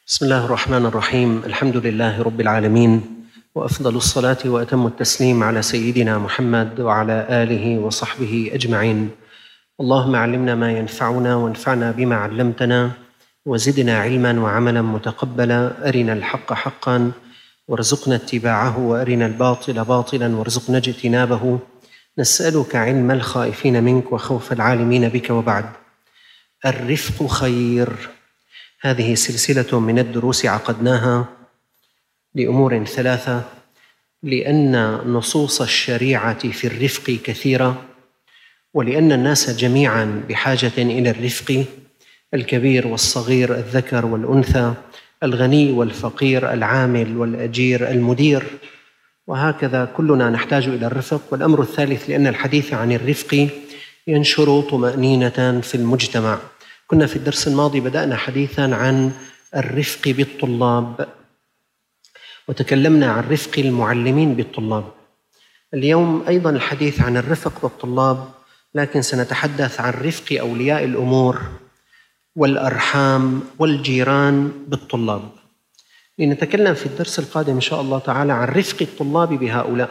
بسم الله الرحمن الرحيم. الحمد لله رب العالمين، وأفضل الصلاة وأتم التسليم على سيدنا محمد وعلى آله وصحبه أجمعين. اللهم علمنا ما ينفعنا وانفعنا بما علمتنا، وزدنا علما وعملا متقبلا. أرنا الحق حقا وارزقنا اتباعه، وأرنا الباطل باطلا وارزقنا اجتنابه. نسألك علم الخائفين منك وخوف العالمين بك. وبعد، الرفق خير. هذه سلسلة من الدروس عقدناها لأمور ثلاثة: لأن نصوص الشريعة في الرفق كثيرة، ولأن الناس جميعاً بحاجة إلى الرفق، الكبير والصغير، الذكر والأنثى، الغني والفقير، العامل والأجير، المدير، وهكذا كلنا نحتاج إلى الرفق. والأمر الثالث: لأن الحديث عن الرفق ينشر طمأنينة في المجتمع. كنا في الدرس الماضي بدأنا حديثاً عن الرفق بالطلاب، وتكلمنا عن رفق المعلمين بالطلاب. اليوم أيضاً الحديث عن الرفق بالطلاب، لكن سنتحدث عن رفق أولياء الأمور والأرحام والجيران بالطلاب. لنتكلم في الدرس القادم إن شاء الله تعالى عن رفق الطلاب بهؤلاء،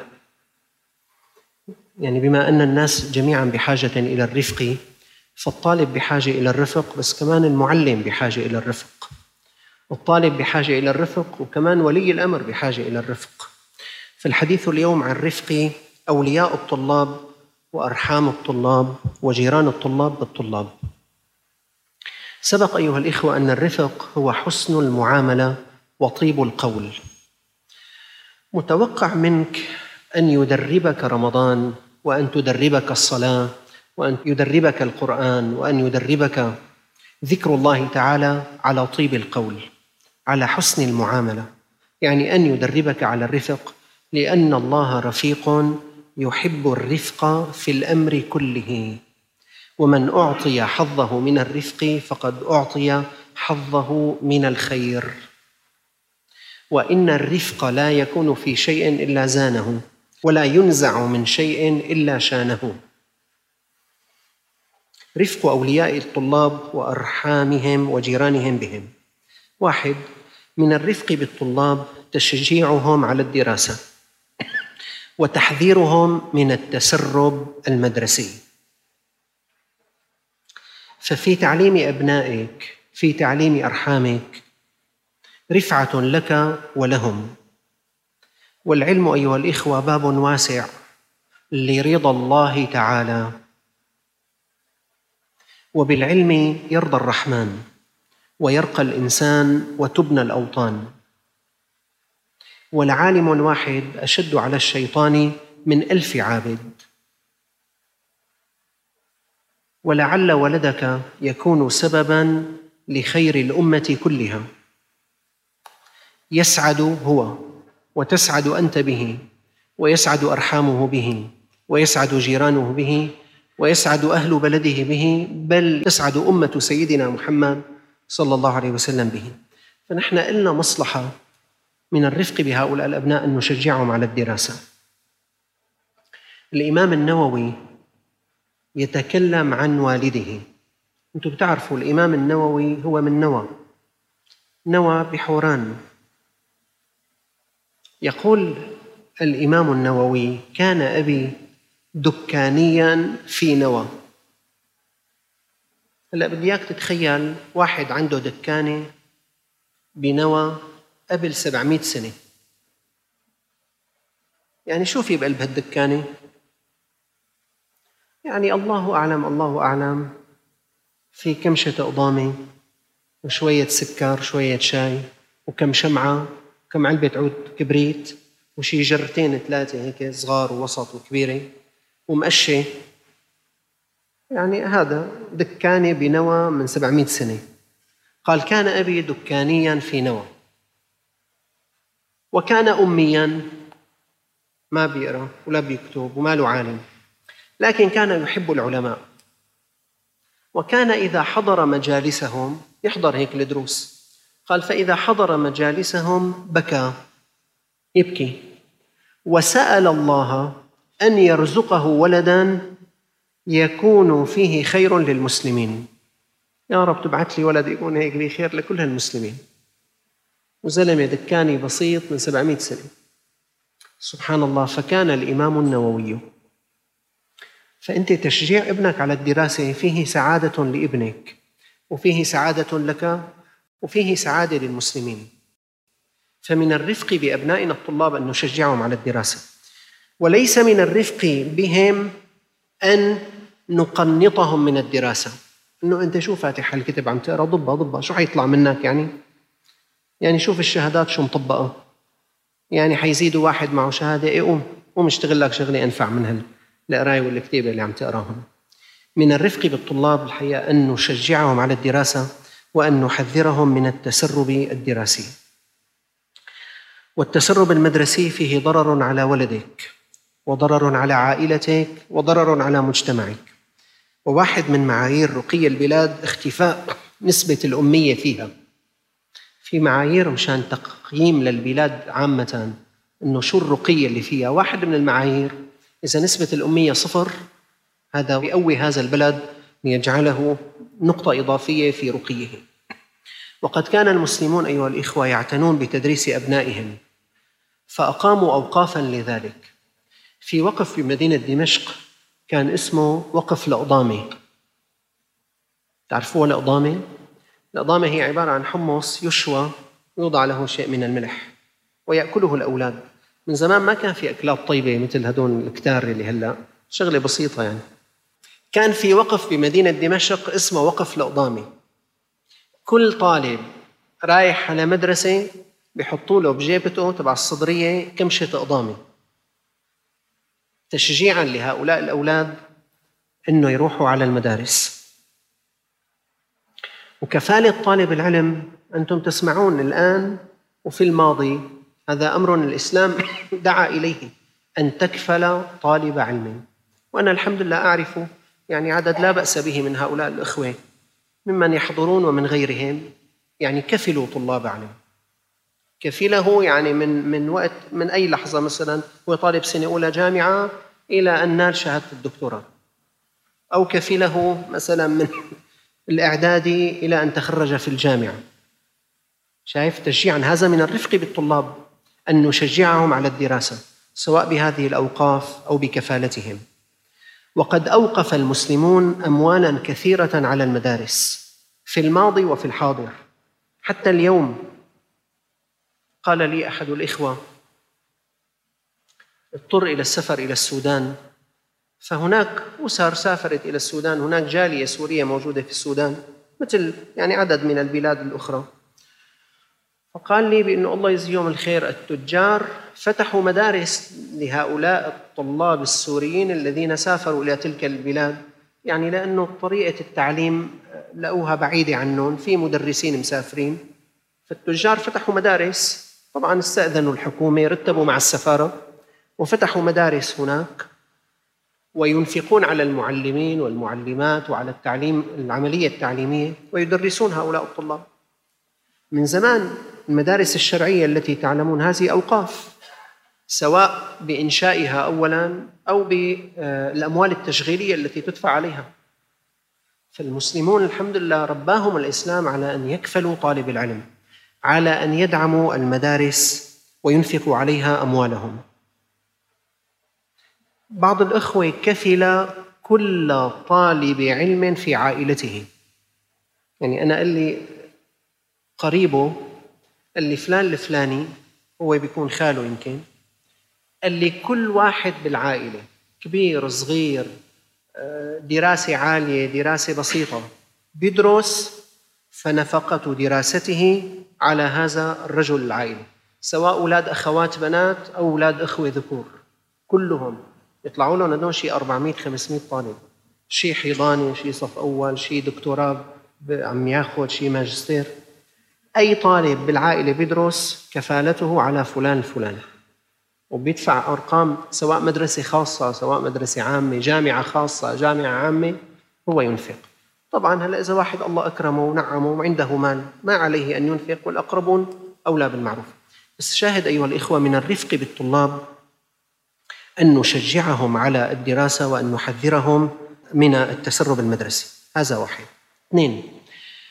يعني بما أن الناس جميعاً بحاجة إلى الرفق، فالطالب بحاجة إلى الرفق، بس كمان المعلم بحاجة إلى الرفق. الطالب بحاجة إلى الرفق، وكمان ولي الأمر بحاجة إلى الرفق. فالحديث اليوم عن رفق أولياء الطلاب وأرحام الطلاب وجيران الطلاب بالطلاب. سبق أيها الإخوة أن الرفق هو حسن المعاملة وطيب القول. متوقع منك أن يدربك رمضان، وأن تدربك الصلاة، وأن يدربك القرآن، وأن يدربك ذكر الله تعالى على طيب القول، على حسن المعاملة، يعني أن يدربك على الرفق، لأن الله رفيق يحب الرفق في الأمر كله. ومن أعطي حظه من الرفق فقد أعطي حظه من الخير. وإن الرفق لا يكون في شيء إلا زانه، ولا ينزع من شيء إلا شانه. رفق أولياء الطلاب وأرحامهم وجيرانهم بهم: واحد، من الرفق بالطلاب تشجيعهم على الدراسة، وتحذيرهم من التسرب المدرسي. ففي تعليم أبنائك، في تعليم أرحامك، رفعة لك ولهم. والعلم أيها الإخوة باب واسع لرضا الله تعالى، وبالعلم يرضى الرحمن ويرقى الإنسان وتبنى الأوطان. ولعالم واحد أشد على الشيطان من 1000 عابد. ولعل ولدك يكون سبباً لخير الأمة كلها، يسعد هو وتسعد أنت به، ويسعد أرحامه به، ويسعد جيرانه به، ويسعد أهل بلده به، بل تسعد أمة سيدنا محمد صلى الله عليه وسلم به. فنحن إلنا مصلحة من الرفق بهؤلاء الأبناء أن نشجعهم على الدراسة. الإمام النووي يتكلم عن والده. أنتم بتعرفوا الإمام النووي هو من نوى بحوران. يقول الإمام النووي: كان أبي دكانياً في نوى. هلأ بدي إياك تتخيل واحد عنده دكانة بنوى قبل 700 سنة. يعني شو في بقلب هالدكانة؟ يعني الله أعلم، الله أعلم، في كمشة قضامة وشوية سكر، شوية شاي، وكم شمعة، وكم علبة عود كبريت، وشي جرتين 3 هيك صغار ووسط وكبيرة، ومقشة. يعني هذا دكانة بنوى من 700 سنة. قال: كان أبي دكانياً في نوى، وكان أمياً، ما بيقرأ ولا بيكتب وما له عالم، لكن كان يحب العلماء. وكان إذا حضر مجالسهم، يحضر هيك الدروس، قال: فإذا حضر مجالسهم بكى، يبكي، وسأل الله أن يرزقه ولداً يكون فيه خير للمسلمين. يا رب تبعث لي ولد يكون هيك بخير لكل المسلمين. وزلمة دكاني بسيط من 700 سنة. سبحان الله. فكان الإمام النووي. فأنت تشجيع ابنك على الدراسة فيه سعادة لابنك، وفيه سعادة لك، وفيه سعادة للمسلمين. فمن الرفق بأبنائنا الطلاب أن نشجعهم على الدراسة، وليس من الرفق بهم أن نقنطهم من الدراسة. إنه أنت شو فاتح الكتب عم تقرأ ضبها شو حيطلع منك يعني شوف الشهادات شو مطبقة، يعني حيزيدوا واحد معه شهادة، قوم اشتغل لك شغلة أنفع من القراية والكتابة اللي عم تقراهم. من الرفق بالطلاب الحقيقة أن نشجعهم على الدراسة وأن نحذرهم من التسرب الدراسي. والتسرب المدرسي فيه ضرر على ولدك، وضرر على عائلتك، وضرر على مجتمعك. وواحد من معايير رقي البلاد اختفاء نسبة الأمية فيها. في معايير مشان تقييم للبلاد عامة إنه شو الرقي اللي فيها. واحد من المعايير إذا نسبة الأمية 0، هذا يقوي هذا البلد ليجعله نقطة إضافية في رقيه. وقد كان المسلمون أيها الإخوة يعتنون بتدريس أبنائهم، فأقاموا أوقافاً لذلك. في وقف في مدينة دمشق كان اسمه وقف الأقضامة. تعرفوا الأقضامة؟ الأقضامة هي عبارة عن حمص يشوى ويوضع له شيء من الملح ويأكله الأولاد. من زمان ما كان في أكلات طيبة مثل هدول الكتار اللي هلأ، شغلة بسيطة يعني. كان في وقف بمدينة دمشق اسمه وقف الأقضامة. كل طالب رايح على مدرسة بيحطوا له بجيبته تبع الصدرية كمشة أقضامة، تشجيعاً لهؤلاء الأولاد إنه يروحوا على المدارس. وكفالة طالب العلم أنتم تسمعون الآن وفي الماضي، هذا أمر الإسلام دعا إليه، أن تكفل طالب علم. وأنا الحمد لله أعرف يعني عدد لا بأس به من هؤلاء الأخوة ممن يحضرون ومن غيرهم، يعني كفلوا طلاب علم. كفله يعني من وقت، من أي لحظة مثلاً هو طالب سنة أولى جامعة إلى أن نال شهادة الدكتوراه، أو كفله مثلاً من الإعدادي إلى أن تخرج في الجامعة. شايف تشجيعاً؟ هذا من الرفق بالطلاب أن نشجعهم على الدراسة سواء بهذه الأوقاف أو بكفالتهم. وقد أوقف المسلمون أموالاً كثيرة على المدارس في الماضي وفي الحاضر حتى اليوم. قال لي أحد الإخوة اضطر إلى السفر إلى السودان، فهناك أسر سافرت إلى السودان، هناك جالية سورية موجودة في السودان مثل يعني عدد من البلاد الأخرى. فقال لي بأن الله يجزيهم الخير، التجار فتحوا مدارس لهؤلاء الطلاب السوريين الذين سافروا إلى تلك البلاد، يعني لأنه طريقة التعليم لقوها بعيدة عنهم، في مدرسين مسافرين، فالتجار فتحوا مدارس. طبعاً استأذنوا الحكومة، رتبوا مع السفارة وفتحوا مدارس هناك، وينفقون على المعلمين والمعلمات وعلى التعليم، العملية التعليمية، ويدرسون هؤلاء الطلاب. من زمان المدارس الشرعية التي تعلمون هذه أوقاف، سواء بإنشائها أولاً أو بالأموال التشغيلية التي تدفع عليها. فالمسلمون الحمد لله رباهم الإسلام على أن يكفلوا طالب العلم، على أن يدعموا المدارس وينفقوا عليها أموالهم. بعض الأخوة كفل كل طالب علم في عائلته. يعني أنا قال لي قريبه، قال لي فلان الفلاني، هو بيكون خاله يمكن، قال لي كل واحد بالعائلة كبير صغير، دراسة عالية دراسة بسيطة، بيدرس، فنفقة دراسته على هذا الرجل العائلة، سواء أولاد أخوات بنات أو أولاد أخوة ذكور، كلهم يطلعوا لهم هذول شيء 400-500 طالب، شيء حيضاني، شيء صف أول، شيء دكتوراه عم ياخذ، شيء ماجستير. أي طالب بالعائلة بيدرس كفالته على فلان الفلاني، وبيدفع أرقام، سواء مدرسة خاصة سواء مدرسة عامة، جامعة خاصة جامعة عامة، هو ينفق. طبعاً هلأ إذا واحد الله أكرمه ونعمه وعنده مال ما عليه أن ينفق، والأقربون أولى بالمعروف. بس شاهد أيها الإخوة من الرفق بالطلاب أن نشجعهم على الدراسة وأن نحذرهم من التسرب المدرسي. هذا واحد. 2،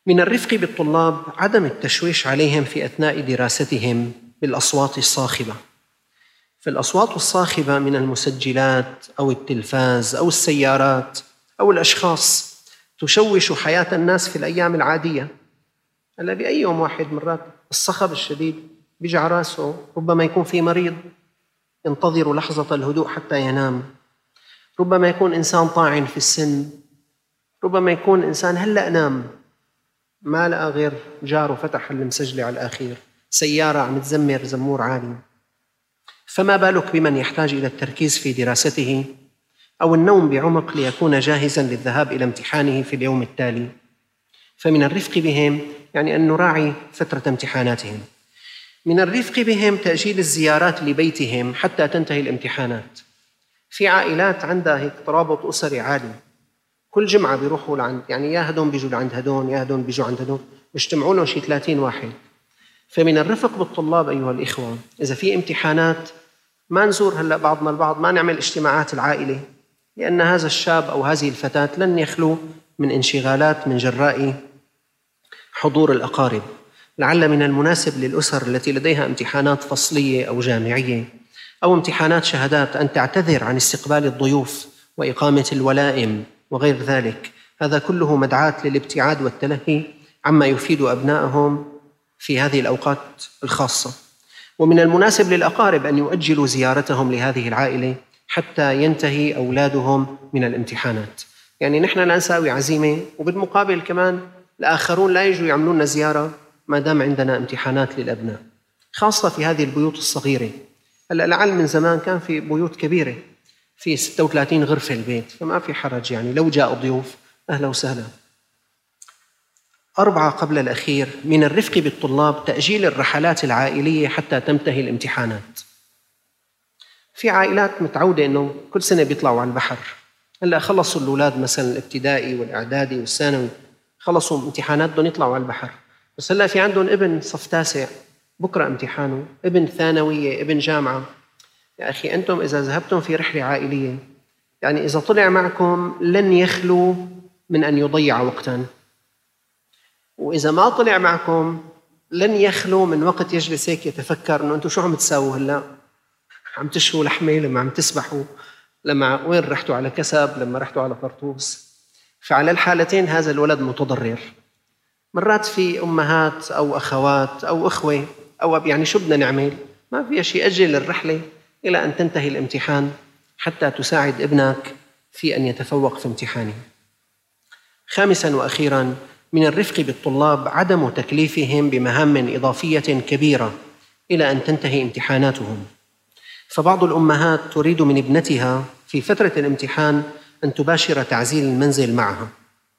من الرفق بالطلاب عدم التشويش عليهم في أثناء دراستهم بالأصوات الصاخبة. فالأصوات الصاخبة من المسجلات أو التلفاز أو السيارات أو الأشخاص تشوش حياة الناس في الأيام العادية. هلا بأي يوم واحد مرات الصخب الشديد بيجي على راسه، ربما يكون في مريض ينتظر لحظة الهدوء حتى ينام، ربما يكون إنسان طاعن في السن، ربما يكون إنسان هلأ نام ما لقى غير جاره فتح المسجلة على الأخير، سيارة عم تزمر زمور عالي. فما بالك بمن يحتاج إلى التركيز في دراسته أو النوم بعمق ليكون جاهزاً للذهاب إلى امتحانه في اليوم التالي. فمن الرفق بهم يعني أن نراعي فترة امتحاناتهم. من الرفق بهم تأجيل الزيارات لبيتهم حتى تنتهي الامتحانات. في عائلات عندها هيك ترابط أسري عالي، كل جمعة بيروحوا لعند، يعني يا هدون بيجوا لعند هدون، يا هدون بيجوا عند هدون، بيجتمعوا لهم شي 30 واحد. فمن الرفق بالطلاب أيها الإخوة، إذا في امتحانات ما نزور هلأ بعضنا البعض، ما نعمل اجتماعات العائلة، لأن هذا الشاب أو هذه الفتاة لن يخلو من انشغالات من جراء حضور الأقارب. لعل من المناسب للأسر التي لديها امتحانات فصلية أو جامعية أو امتحانات شهادات أن تعتذر عن استقبال الضيوف وإقامة الولائم وغير ذلك. هذا كله مدعاة للابتعاد والتلهي عما يفيد أبنائهم في هذه الأوقات الخاصة. ومن المناسب للأقارب أن يؤجلوا زيارتهم لهذه العائلة حتى ينتهي أولادهم من الامتحانات. يعني نحن لا نساوي عزيمة وبالمقابل كمان الآخرون لا يجوا يعملون لنا زيارة ما دام عندنا امتحانات للأبناء، خاصة في هذه البيوت الصغيرة. هلأ لعل من زمان كان في بيوت كبيرة في 36 غرفة البيت، فما في حرج، يعني لو جاء ضيوف أهلا وسهلا. 4 قبل الأخير، من الرفق بالطلاب تأجيل الرحلات العائلية حتى تنتهي الامتحانات. في عائلات متعودة إنه كل سنة بيطلعوا على البحر، هلأ خلصوا الأولاد مثلا الابتدائي والإعدادي والثانوي، خلصوا امتحانات بدهم يطلعوا على البحر، بس هلأ في عندهم ابن صف 9 بكرة امتحانه، ابن ثانوية، ابن جامعة. يا أخي أنتم إذا ذهبتم في رحلة عائلية، يعني إذا طلع معكم لن يخلو من أن يضيع وقتاً، وإذا ما طلع معكم لن يخلو من وقت يجلس هيك يتفكر إنه أنتم شو عم تساووا هلأ؟ عم تشوا لحمة لما عم تسبحوا، لما وين رحتوا على كسب، لما رحتوا على طرطوس. فعلى الحالتين هذا الولد متضرر. مرات في أمهات أو أخوات أو أخوة أو أب، يعني شو بدنا نعمل؟ ما في شيء، أجل الرحلة إلى أن تنتهي الامتحان حتى تساعد ابنك في أن يتفوق في امتحانه. 5 وأخيراً، من الرفق بالطلاب عدم تكليفهم بمهام إضافية كبيرة إلى أن تنتهي امتحاناتهم. فبعض الأمهات تريد من ابنتها في فترة الامتحان أن تباشر تعزيل المنزل معها،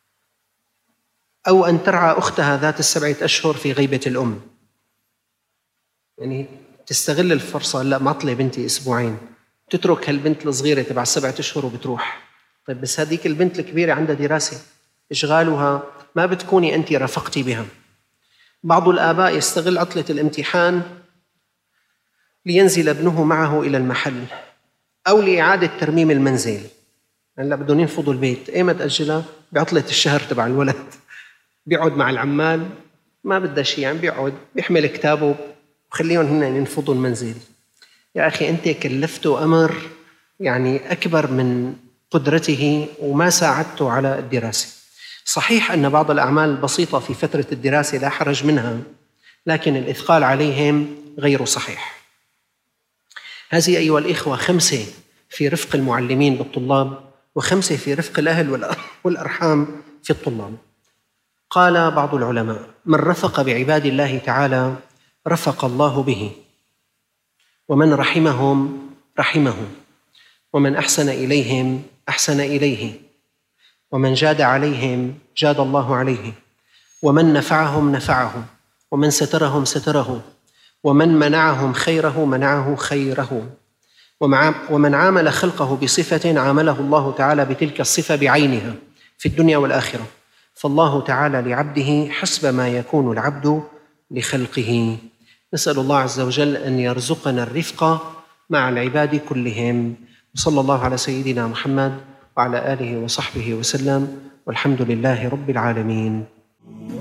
أو أن ترعى أختها ذات 7 أشهر في غيبة الأم. يعني تستغل الفرصة، لا معطلة بنتي 2 أسبوع، تترك هالبنت الصغيرة تبع 7 أشهر وبتروح. طيب بس هذيك البنت الكبيرة عندها دراسة، إشغالها ما بتكوني أنت رفقتي بها. بعض الآباء يستغل عطلة الامتحان لينزل ابنه معه إلى المحل أو لإعادة ترميم المنزل. هلا بدهم ينفضوا البيت، إيمت تأجلها؟ بعطلة الشهر تبع الولد، بيقعد مع العمال ما بدها شيء، يعني بيقعد بيحمل كتابه وخليهم هن ينفضوا المنزل. يا أخي أنت كلفته أمر يعني أكبر من قدرته وما ساعدته على الدراسة. صحيح أن بعض الأعمال البسيطة في فترة الدراسة لا حرج منها، لكن الإثقال عليهم غير صحيح. هذه أيها الإخوة 5 في رفق المعلمين بالطلاب، و5 في رفق الأهل والأرحام في الطلاب. قال بعض العلماء: من رفق بعباد الله تعالى رفق الله به، ومن رحمهم رحمه، ومن أحسن إليهم أحسن إليه، ومن جاد عليهم جاد الله عليه، ومن نفعهم نفعه، ومن سترهم ستره، ومن منعهم خيره منعه خيره، ومن عامل خلقه بصفة عامله الله تعالى بتلك الصفة بعينها في الدنيا والآخرة. فالله تعالى لعبده حسب ما يكون العبد لخلقه. نسأل الله عز وجل أن يرزقنا الرفق مع العباد كلهم. وصلى الله على سيدنا محمد وعلى آله وصحبه وسلم، والحمد لله رب العالمين.